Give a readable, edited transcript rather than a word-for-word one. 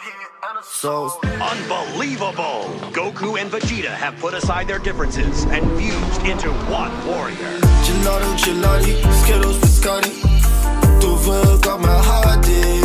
So Unbelievable! Goku and Vegeta have put aside their differences and fused into one warrior. Gelato, gelati, Skittles, biscotti. Du ved godt, man har det.